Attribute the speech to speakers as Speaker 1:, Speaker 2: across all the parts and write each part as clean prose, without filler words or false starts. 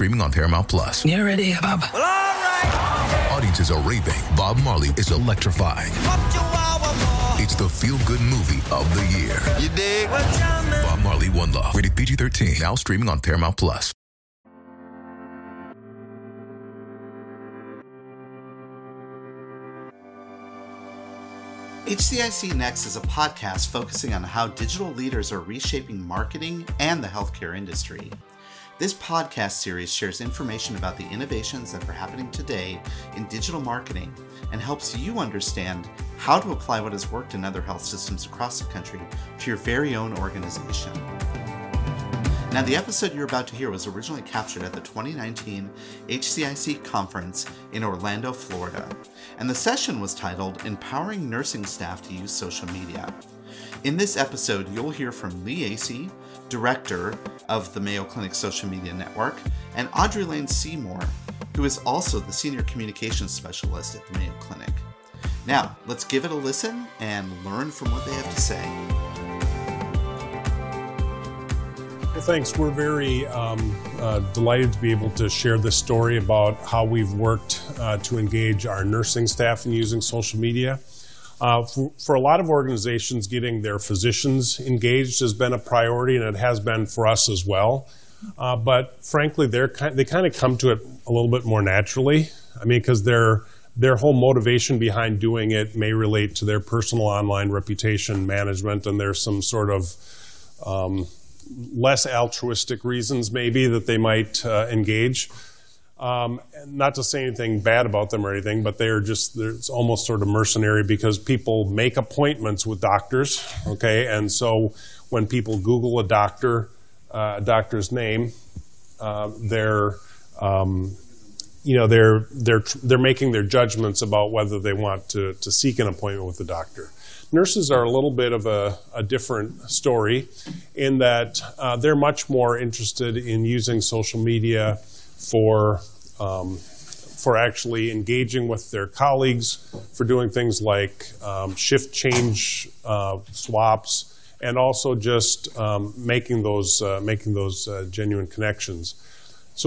Speaker 1: streaming on Paramount Plus.
Speaker 2: You ready, Bob?
Speaker 3: Well, all right.
Speaker 1: Audiences are raving. Bob Marley is electrifying. It's the feel-good movie of the year.
Speaker 3: You dig?
Speaker 1: Bob Marley, One Love. Rated PG-13. Now streaming on Paramount Plus.
Speaker 4: HCIC Next is a podcast focusing on how digital leaders are reshaping marketing and the healthcare industry. This podcast series shares information about the innovations that are happening today in digital marketing and helps you understand how to apply what has worked in other health systems across the country to your very own organization. Now, the episode you're about to hear was originally captured at the 2019 HCIC conference in Orlando, Florida, and the session was titled Empowering Nursing Staff to Use Social Media. In this episode, you'll hear from Lee Acey, Director of the Mayo Clinic Social Media Network, and Audrey Lane Seymour, who is also the Senior Communications Specialist at the Mayo Clinic. Now, let's give it a listen and learn from what they have to say.
Speaker 5: Well, thanks. We're very delighted to be able to share this story about how we've worked to engage our nursing staff in using social media. For a lot of organizations, getting their physicians engaged has been a priority, and it has been for us as well. But frankly, they kind of come to it a little bit more naturally. I mean, because their whole motivation behind doing it may relate to their personal online reputation management, and there's some sort of less altruistic reasons maybe that they might engage. Not to say anything bad about them or anything, but it's almost sort of mercenary because people make appointments with doctors, okay? And so when people Google a doctor's name, they're making their judgments about whether they want to seek an appointment with the doctor. Nurses are a little bit of a different story in that they're much more interested in using social media for actually engaging with their colleagues, for doing things like shift change swaps, and also just making those genuine connections. So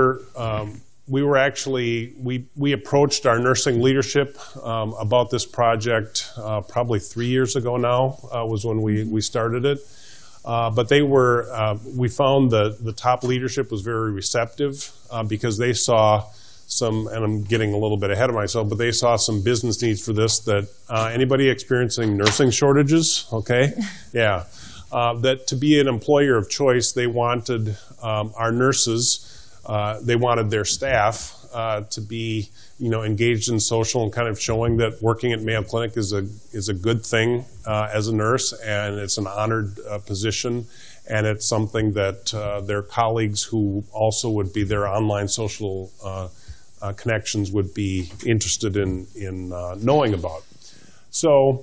Speaker 5: we approached our nursing leadership about this project probably 3 years ago now was when we started it. But we found the top leadership was very receptive because they saw some, and I'm getting a little bit ahead of myself, but they saw some business needs for this that anybody experiencing nursing shortages, okay? Yeah. That to be an employer of choice, they wanted our nurses, they wanted their staff to be, engaged in social and kind of showing that working at Mayo Clinic is a good thing as a nurse, and it's an honored position, and it's something that their colleagues who also would be their online social connections would be interested in knowing about. So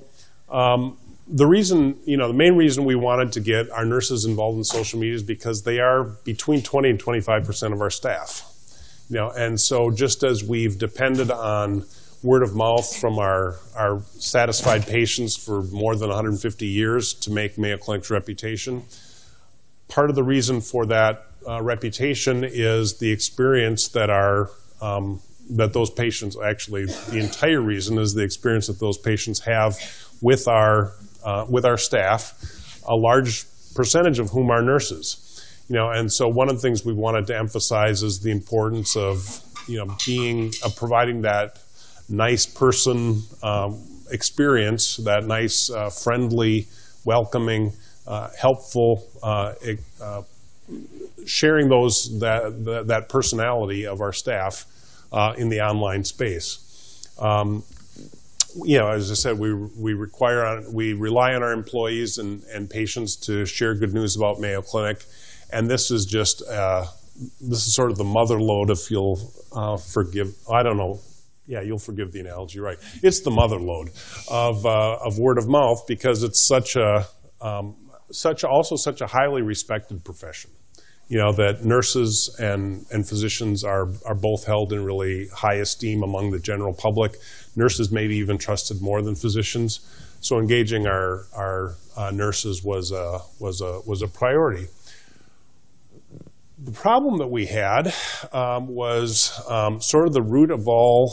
Speaker 5: the main reason we wanted to get our nurses involved in social media is because they are between 20 and 25% of our staff. And so just as we've depended on word of mouth from our satisfied patients for more than 150 years to make Mayo Clinic's reputation, part of the reason for that reputation is the experience that that those patients, actually the entire reason is the experience that those patients have with our staff, a large percentage of whom are nurses. And so one of the things we wanted to emphasize is the importance of, providing that nice person experience, that nice, friendly, welcoming, helpful, sharing that personality of our staff in the online space. As I said, we rely on our employees and patients to share good news about Mayo Clinic. And this is just, this is sort of the mother lode, if you'll forgive, I don't know, yeah, you'll forgive the analogy, right? It's the mother lode of word of mouth because it's such a highly respected profession. That nurses and physicians are both held in really high esteem among the general public. Nurses maybe even trusted more than physicians. So engaging our nurses was a priority. The problem that we had was sort of the root of all,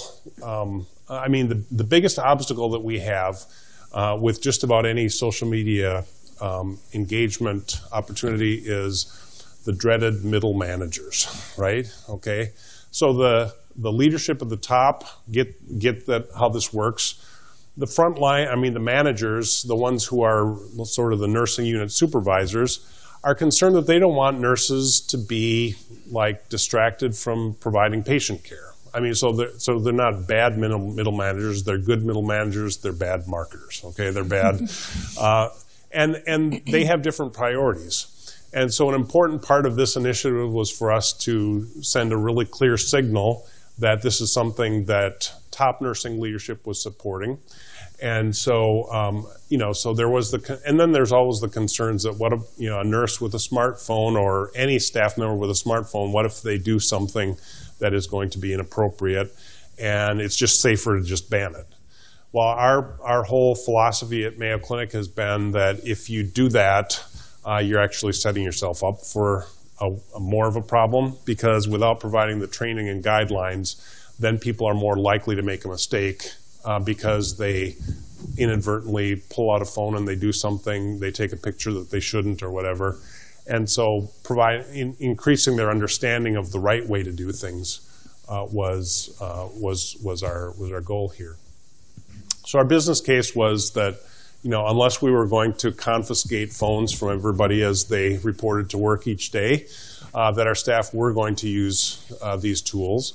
Speaker 5: the biggest obstacle that we have with just about any social media engagement opportunity is the dreaded middle managers, right? Okay, so the leadership at the top get that how this works. The front line, the managers, the ones who are sort of the nursing unit supervisors, are concerned that they don't want nurses to be like distracted from providing patient care. So they're not bad middle managers. They're good middle managers. They're bad marketers. Okay, they're bad, and they have different priorities. And so an important part of this initiative was for us to send a really clear signal that this is something that top nursing leadership was supporting. And so, so there was and then there's always the concerns that what a nurse with a smartphone or any staff member with a smartphone, what if they do something that is going to be inappropriate, and it's just safer to just ban it. Well, our whole philosophy at Mayo Clinic has been that if you do that, you're actually setting yourself up for a more of a problem, because without providing the training and guidelines, then people are more likely to make a mistake because they inadvertently pull out a phone and they do something, they take a picture that they shouldn't or whatever. And so increasing their understanding of the right way to do things was our goal here. So our business case was that, unless we were going to confiscate phones from everybody as they reported to work each day, that our staff were going to use these tools.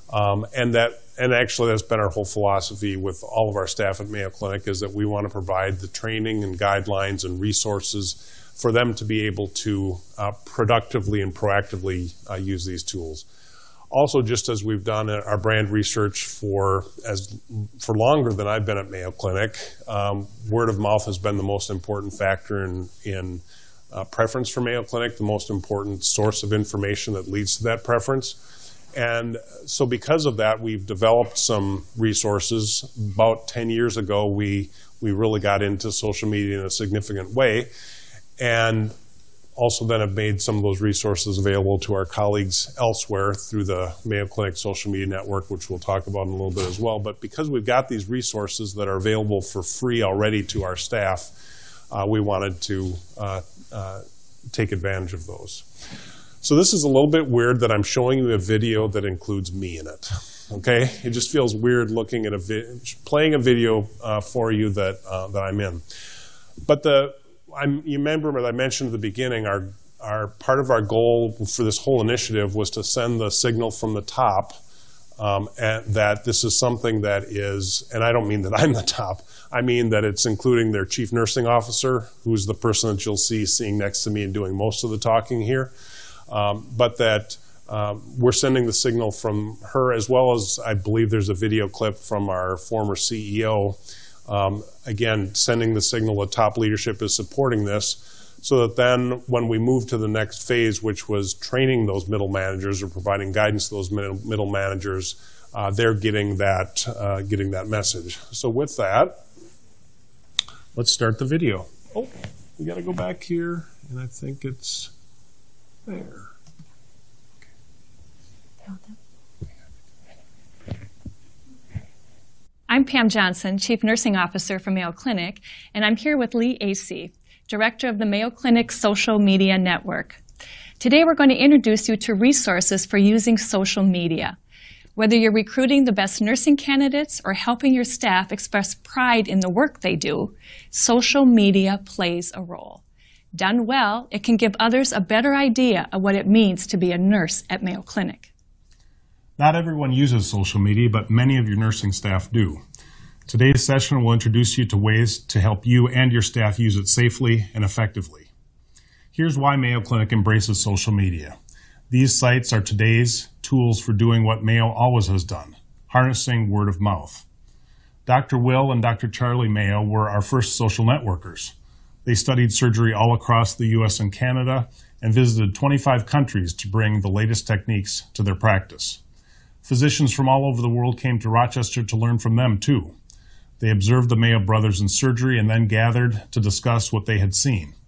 Speaker 5: And actually that's been our whole philosophy with all of our staff at Mayo Clinic, is that we want to provide the training and guidelines and resources for them to be able to productively and proactively use these tools. Also, just as we've done our brand research for longer than I've been at Mayo Clinic, word of mouth has been the most important factor in preference for Mayo Clinic, the most important source of information that leads to that preference. And so because of that, we've developed some resources. About 10 years ago, we really got into social media in a significant way, and also then have made some of those resources available to our colleagues elsewhere through the Mayo Clinic Social Media Network, which we'll talk about in a little bit as well. But because we've got these resources that are available for free already to our staff, we wanted to take advantage of those. So this is a little bit weird that I'm showing you a video that includes me in it. Okay, it just feels weird looking at playing a video for you that I'm in. But you remember that I mentioned at the beginning, our part of our goal for this whole initiative was to send the signal from the top, and that this is something that is, and I don't mean that I'm the top, I mean that it's including their chief nursing officer, who's the person that you'll see sitting next to me and doing most of the talking here. But that we're sending the signal from her, as well as I believe there's a video clip from our former CEO, again, sending the signal that top leadership is supporting this, so that then when we move to the next phase, which was training those middle managers or providing guidance to those middle managers, they're getting that message. So with that, let's start the video. Oh, we got to go back here, and I think it's there.
Speaker 2: I'm Pam Johnson, Chief Nursing Officer for Mayo Clinic, and I'm here with Lee Acey, Director of the Mayo Clinic Social Media Network. Today we're going to introduce you to resources for using social media. Whether you're recruiting the best nursing candidates or helping your staff express pride in the work they do, social media plays a role. Done well, it can give others a better idea of what it means to be a nurse at Mayo Clinic.
Speaker 5: Not everyone uses social media, but many of your nursing staff do. Today's session will introduce you to ways to help you and your staff use it safely and effectively. Here's why Mayo Clinic embraces social media. These sites are today's tools for doing what Mayo always has done, harnessing word of mouth. Dr. Will and Dr. Charlie Mayo were our first social networkers. They studied surgery all across the U.S. and Canada and visited 25 countries to bring the latest techniques to their practice. Physicians from all over the world came to Rochester to learn from them, too. They observed the Mayo brothers in surgery and then gathered to discuss what they had seen.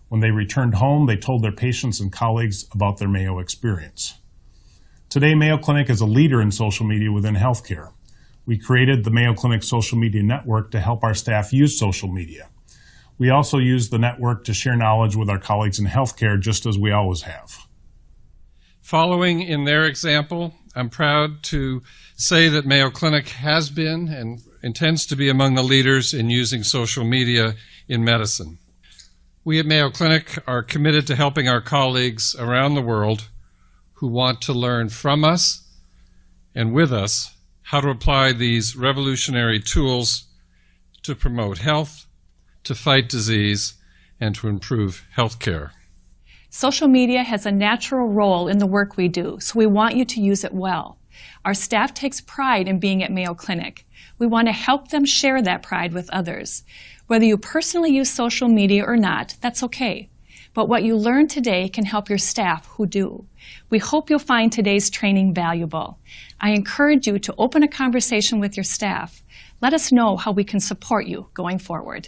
Speaker 5: When they returned home, they told their patients and colleagues about their Mayo experience. Today, Mayo Clinic is a leader in social media within healthcare. We created the Mayo Clinic Social Media Network to help our staff use social media. We also use the network to share knowledge with our colleagues in healthcare, just as we always have.
Speaker 6: Following in their example, I'm proud to say that Mayo Clinic has been and intends to be among the leaders in using social media in medicine. We at Mayo Clinic are committed to helping our colleagues around the world who want to learn from us and with us how to apply these revolutionary tools to promote health, to fight disease, and to improve health care.
Speaker 2: Social media has a natural role in the work we do, so we want you to use it well. Our staff takes pride in being at Mayo Clinic. We want to help them share that pride with others. Whether you personally use social media or not, that's okay. But what you learn today can help your staff who do. We hope you'll find today's training valuable. I encourage you to open a conversation with your staff. Let us know how we can support you going forward.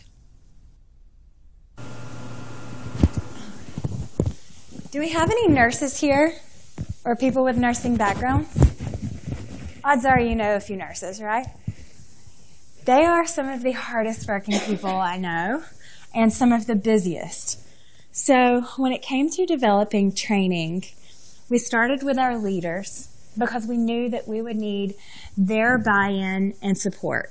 Speaker 7: Do we have any nurses here or people with nursing backgrounds? Odds are you know a few nurses, right? They are some of the hardest working people I know and some of the busiest. So when it came to developing training, we started with our leaders because we knew that we would need their buy-in and support.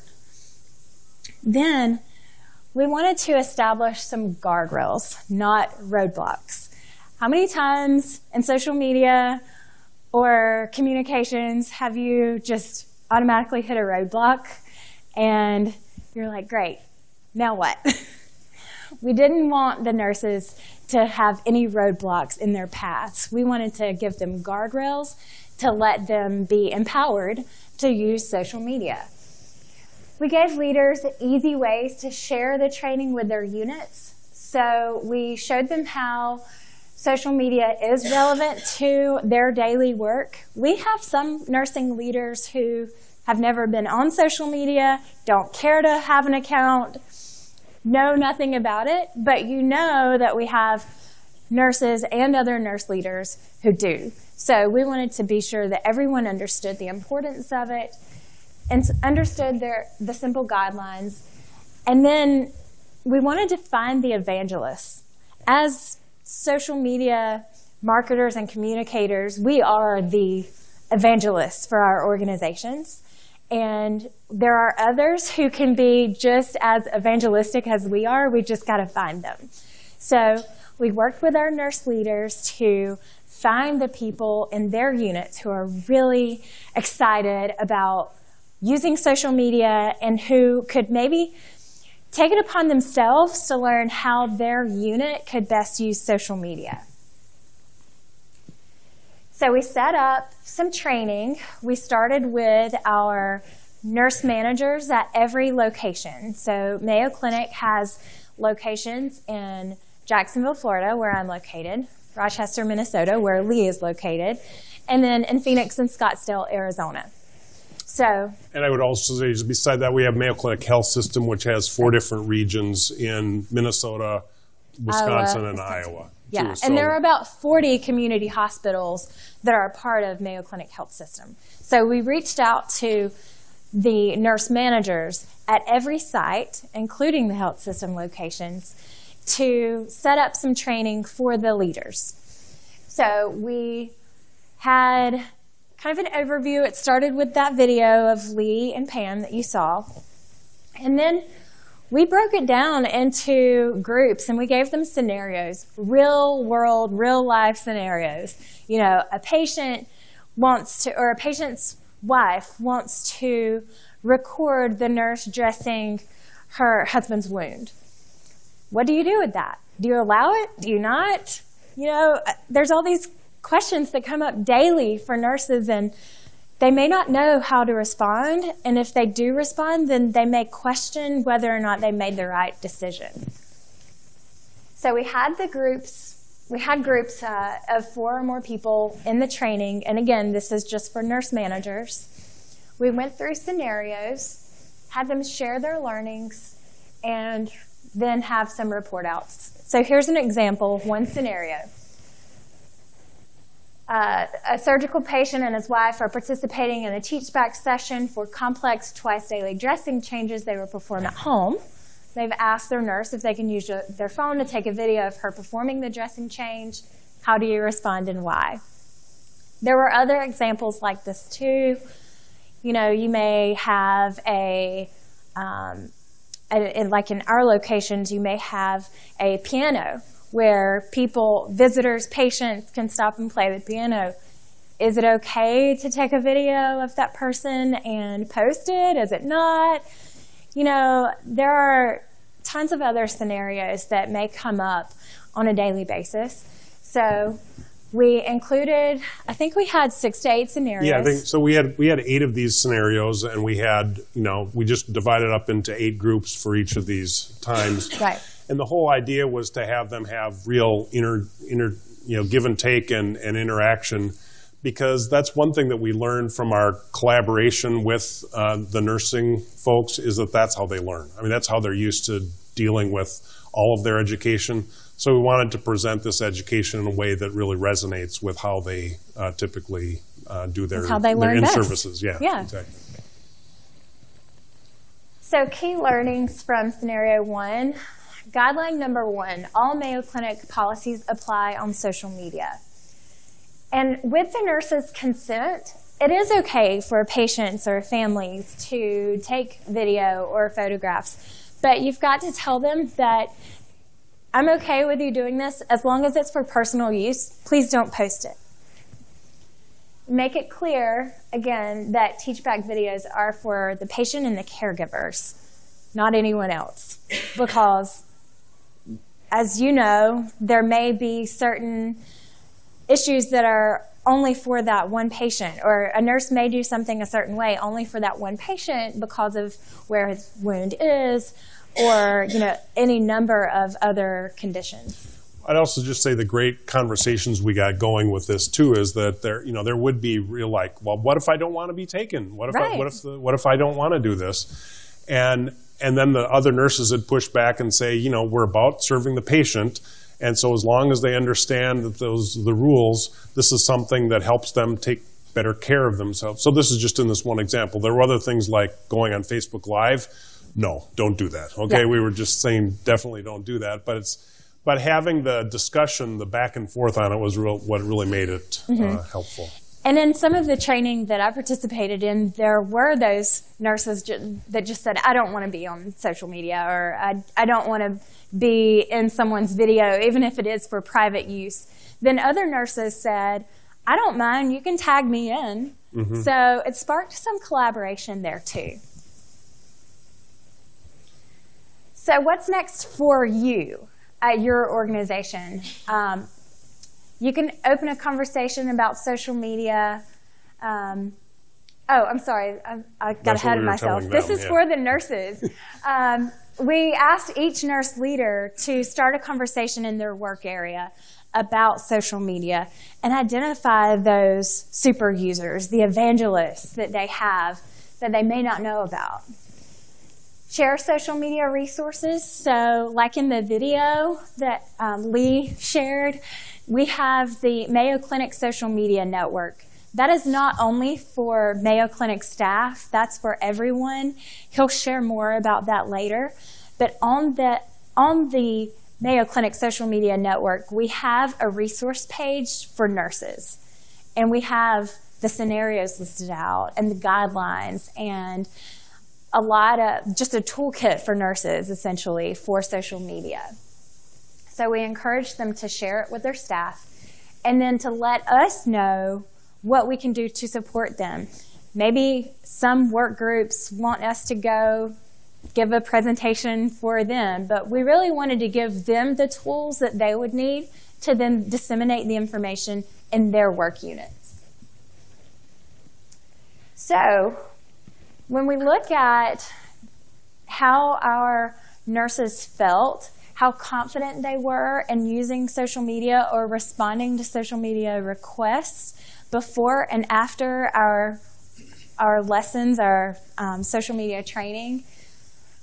Speaker 7: Then we wanted to establish some guardrails, not roadblocks. How many times in social media or communications have you just automatically hit a roadblock and you're like, great, now what? We didn't want the nurses to have any roadblocks in their paths. We wanted to give them guardrails to let them be empowered to use social media. We gave leaders easy ways to share the training with their units. So we showed them how social media is relevant to their daily work. We have some nursing leaders who have never been on social media, don't care to have an account, know nothing about it, but you know that we have nurses and other nurse leaders who do. So we wanted to be sure that everyone understood the importance of it and understood the simple guidelines. And then we wanted to find the evangelists. As social media marketers and communicators, we are the evangelists for our organizations. And there are others who can be just as evangelistic as we are. We just got to find them. So we worked with our nurse leaders to find the people in their units who are really excited about using social media and who could maybe take it upon themselves to learn how their unit could best use social media. So we set up some training. We started with our nurse managers at every location. So Mayo Clinic has locations in Jacksonville, Florida, where I'm located, Rochester, Minnesota, where Lee is located, and then in Phoenix and Scottsdale, Arizona. So,
Speaker 5: and I would also say, beside that, we have Mayo Clinic Health System, which has 4 different regions in Minnesota, Wisconsin, and Iowa.
Speaker 7: Yeah,
Speaker 5: So,
Speaker 7: and there are about 40 community hospitals that are a part of Mayo Clinic Health System. So we reached out to the nurse managers at every site, including the health system locations, to set up some training for the leaders. So we had kind of an overview. It started with that video of Lee and Pam that you saw. And then we broke it down into groups and we gave them scenarios, real world, real life scenarios. You know, a patient wants to, or a patient's wife wants to record the nurse dressing her husband's wound. What do you do with that? Do you allow it? Do you not? You know, there's all these questions that come up daily for nurses, and they may not know how to respond. And if they do respond, then they may question whether or not they made the right decision. So we had groups of 4 or more people in the training. And again, this is just for nurse managers. We went through scenarios, had them share their learnings, and then have some report outs. So here's an example of one scenario. A surgical patient and his wife are participating in a teach-back session for complex twice-daily dressing changes they will perform at home. They've asked their nurse if they can use their phone to take a video of her performing the dressing change. How do you respond and why? There were other examples like this too. You know, you may have like in our locations, you may have a piano where visitors, patients can stop and play the piano. Is it okay to take a video of that person and post it? Is it not? You know, there are tons of other scenarios that may come up on a daily basis. So we included, I think we had 6 to 8 scenarios.
Speaker 5: Yeah, I think so. We had 8 of these scenarios, and we had, we just divided up into 8 groups for each of these times.
Speaker 7: Right.
Speaker 5: And the whole idea was to have them have real give and take and interaction, because that's one thing that we learned from our collaboration with the nursing folks, is that that's how they learn. I mean, that's how they're used to dealing with all of their education. So we wanted to present this education in a way that really resonates with how they typically do their in-services. Yeah, exactly.
Speaker 7: So key learnings from scenario 1. Guideline number 1, all Mayo Clinic policies apply on social media. And with the nurse's consent, it is okay for patients or families to take video or photographs, but you've got to tell them that I'm okay with you doing this as long as it's for personal use. Please don't post it. Make it clear, again, that teach-back videos are for the patient and the caregivers, not anyone else, because as you know, there may be certain issues that are only for that one patient, or a nurse may do something a certain way only for that one patient because of where his wound is, or any number of other conditions.
Speaker 5: I'd also just say the great conversations we got going with this too is that there would be real well, what if I don't want to be taken? What if I don't want to do this? And then the other nurses would push back and say, we're about serving the patient, and so as long as they understand that the rules, this is something that helps them take better care of themselves. So this is just in this one example. There were other things like going on Facebook Live. No, don't do that. Okay, yeah. We were just saying definitely don't do that. But having the discussion, the back and forth on it was what really made it helpful.
Speaker 7: And in some of the training that I participated in, there were those nurses that just said, I don't want to be on social media, or I don't want to be in someone's video, even if it is for private use. Then other nurses said, I don't mind, you can tag me in. Mm-hmm. So it sparked some collaboration there too. So what's next for you at your organization? You can open a conversation about social media. I'm sorry, I got ahead of myself. This is for the nurses. We asked each nurse leader to start a conversation in their work area about social media and identify those super users, the evangelists that they have that they may not know about. Share social media resources. So like in the video that Lee shared, we have the Mayo Clinic Social Media Network. That is not only for Mayo Clinic staff, that's for everyone. He'll share more about that later. But on the Mayo Clinic Social Media Network, we have a resource page for nurses. And we have the scenarios listed out and the guidelines and just a toolkit for nurses, essentially, for social media. So we encourage them to share it with their staff and then to let us know what we can do to support them. Maybe some work groups want us to go give a presentation for them, but we really wanted to give them the tools that they would need to then disseminate the information in their work units. So when we look at how our nurses felt, how confident they were in using social media or responding to social media requests before and after our lessons, our social media training,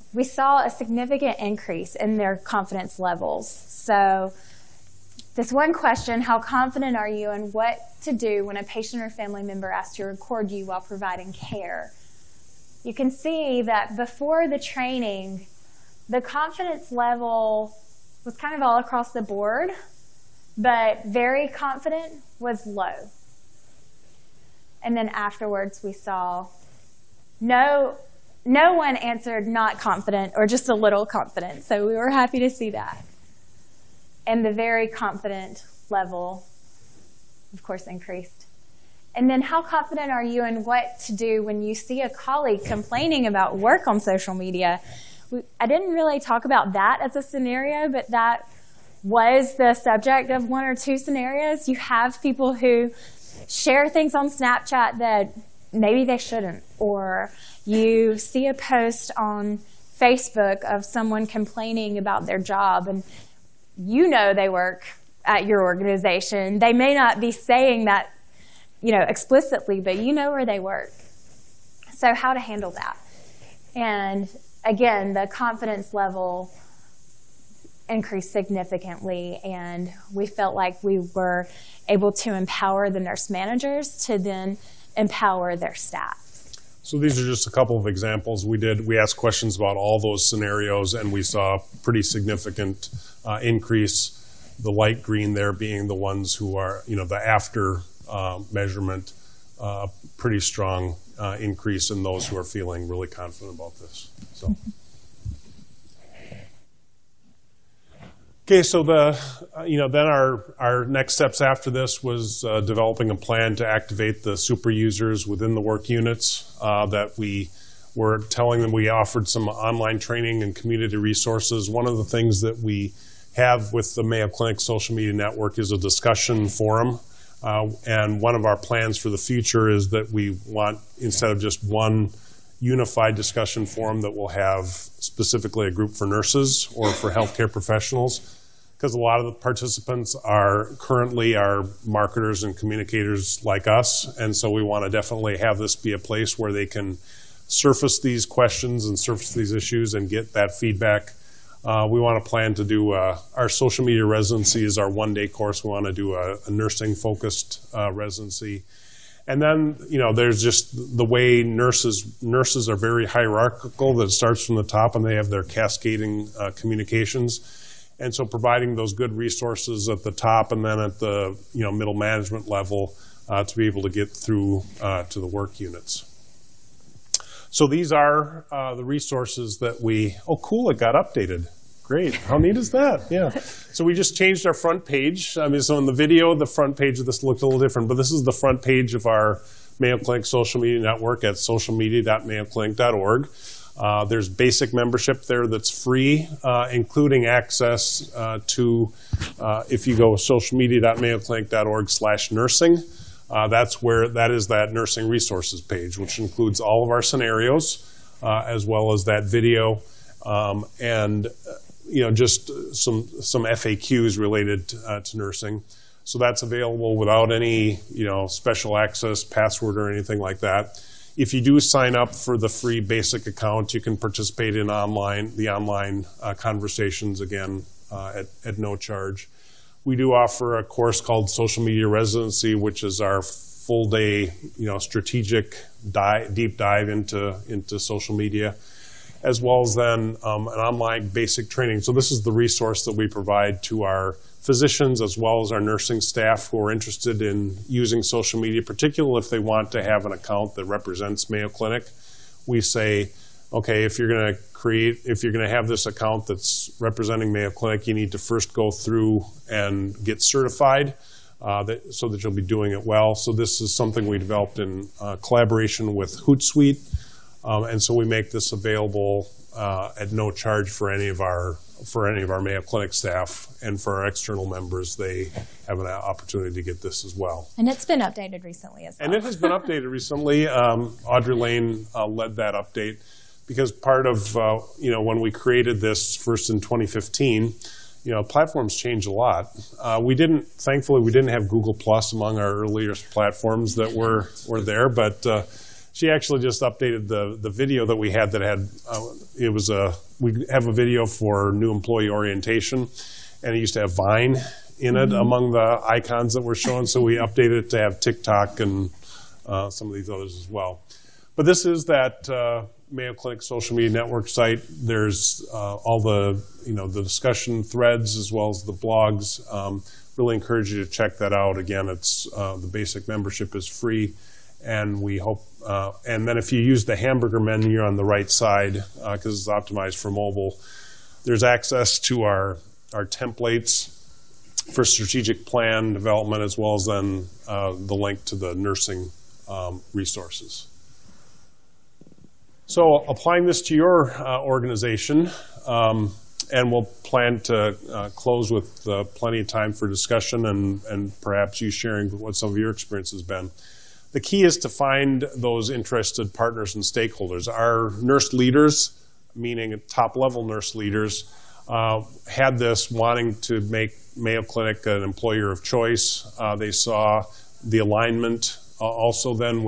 Speaker 7: we saw a significant increase in their confidence levels. So this one question, how confident are you in what to do when a patient or family member asks to record you while providing care? You can see that before the training, the confidence level was kind of all across the board, but very confident was low. And then afterwards we saw no one answered not confident or just a little confident. So we were happy to see that. And the very confident level, of course, increased. And then how confident are you in what to do when you see a colleague complaining about work on social media? I didn't really talk about that as a scenario, but that was the subject of one or two scenarios. You have people who share things on Snapchat that maybe they shouldn't, or you see a post on Facebook of someone complaining about their job, and you know they work at your organization. They may not be saying that, explicitly, but you know where they work. So how to handle that? And again, the confidence level increased significantly, and we felt like we were able to empower the nurse managers to then empower their staff.
Speaker 5: So these are just a couple of examples. We asked questions about all those scenarios, and we saw a pretty significant increase. The light green there being the ones who are, the after measurement, pretty strong increase in those who are feeling really confident about this. So. Okay, so then our next steps after this was developing a plan to activate the super users within the work units that we were telling them. We offered some online training and community resources. One of the things that we have with the Mayo Clinic Social Media Network is a discussion forum. And one of our plans for the future is that we want, instead of just one unified discussion forum, that we'll have specifically a group for nurses or for healthcare professionals, because a lot of the participants are currently our marketers and communicators like us, and so we want to definitely have this be a place where they can surface these questions and surface these issues and get that feedback. We want to plan to do our social media residency is our one-day course. We want to do a nursing-focused residency. And then, there's just the way nurses are very hierarchical, that it starts from the top and they have their cascading communications. And so providing those good resources at the top and then at the middle management level to be able to get through to the work units. So these are the resources that cool, it got updated. Great, how neat is that? Yeah. So we just changed our front page. So in the video, the front page of this looked a little different, but this is the front page of our Mayo Clinic Social Media Network at socialmedia.mayoclinic.org. There's basic membership there that's free, including access to, if you go socialmedia.mayoclinic.org/nursing, that is that nursing resources page, which includes all of our scenarios, as well as that video, and just some FAQs related to nursing. So that's available without any special access, password, or anything like that. If you do sign up for the free basic account, you can participate in the online conversations, again, at no charge. We do offer a course called Social Media Residency, which is our full-day, strategic deep dive into social media, as well as then an online basic training. So this is the resource that we provide to our physicians as well as our nursing staff who are interested in using social media, particularly if they want to have an account that represents Mayo Clinic. We say, okay, if you're going to have this account that's representing Mayo Clinic, you need to first go through and get certified so that you'll be doing it well. So this is something we developed in collaboration with Hootsuite, and so we make this available at no charge for any of our Mayo Clinic staff, and for our external members, they have an opportunity to get this as well.
Speaker 7: And it's been updated recently as well.
Speaker 5: And it has been updated recently. Audrey Lane led that update, because part of when we created this first in 2015, platforms change a lot. Thankfully, we didn't have Google Plus among our earliest platforms that were there, but She actually just updated the video that we had we have a video for new employee orientation, and it used to have Vine in it among the icons that we're showing, so we updated it to have TikTok and some of these others as well. But this is that Mayo Clinic social media network site. There's all the the discussion threads as well as the blogs. Really encourage you to check that out. Again, it's the basic membership is free, and we hope. And then if you use the hamburger menu on the right side, because it's optimized for mobile, there's access to our templates for strategic plan development, as well as then the link to the nursing resources. So applying this to your organization, and we'll plan to close with plenty of time for discussion and perhaps you sharing what some of your experience has been. The key is to find those interested partners and stakeholders. Our nurse leaders, meaning top-level nurse leaders, had this wanting to make Mayo Clinic an employer of choice. They saw the alignment also then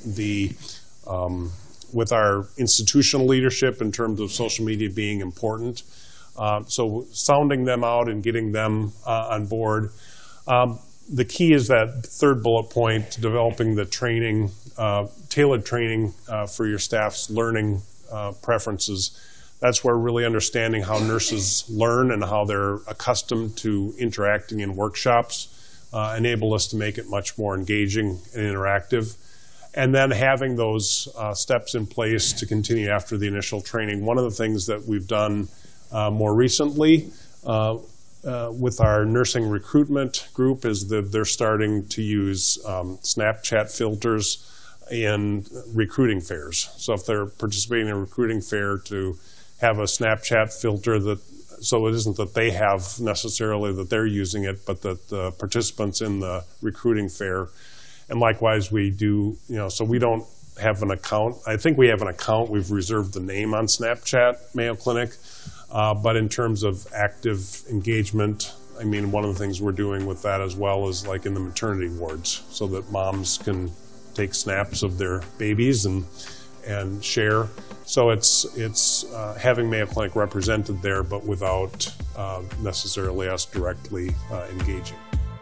Speaker 5: with our institutional leadership in terms of social media being important. So sounding them out and getting them on board. The key is that third bullet point, developing the training, tailored training for your staff's learning preferences. That's where really understanding how nurses learn and how they're accustomed to interacting in workshops enable us to make it much more engaging and interactive. And then having those steps in place to continue after the initial training. One of the things that we've done more recently with our nursing recruitment group is that they're starting to use Snapchat filters in recruiting fairs. So if they're participating in a recruiting fair, to have a Snapchat filter so it isn't that they have necessarily that they're using it, but that the participants in the recruiting fair. And likewise, we do, so we don't have an account. I think we have an account. We've reserved the name on Snapchat, Mayo Clinic. But in terms of active engagement, I mean, one of the things we're doing with that as well is like in the maternity wards, so that moms can take snaps of their babies and share. So it's having Mayo Clinic represented there, but without necessarily us directly engaging.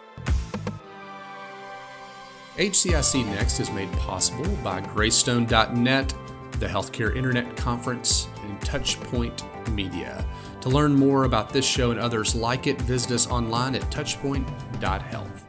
Speaker 8: HCIC Next is made possible by Greystone.net, the Healthcare Internet Conference, and Touchpoint Media. To learn more about this show and others like it, visit us online at touchpoint.health.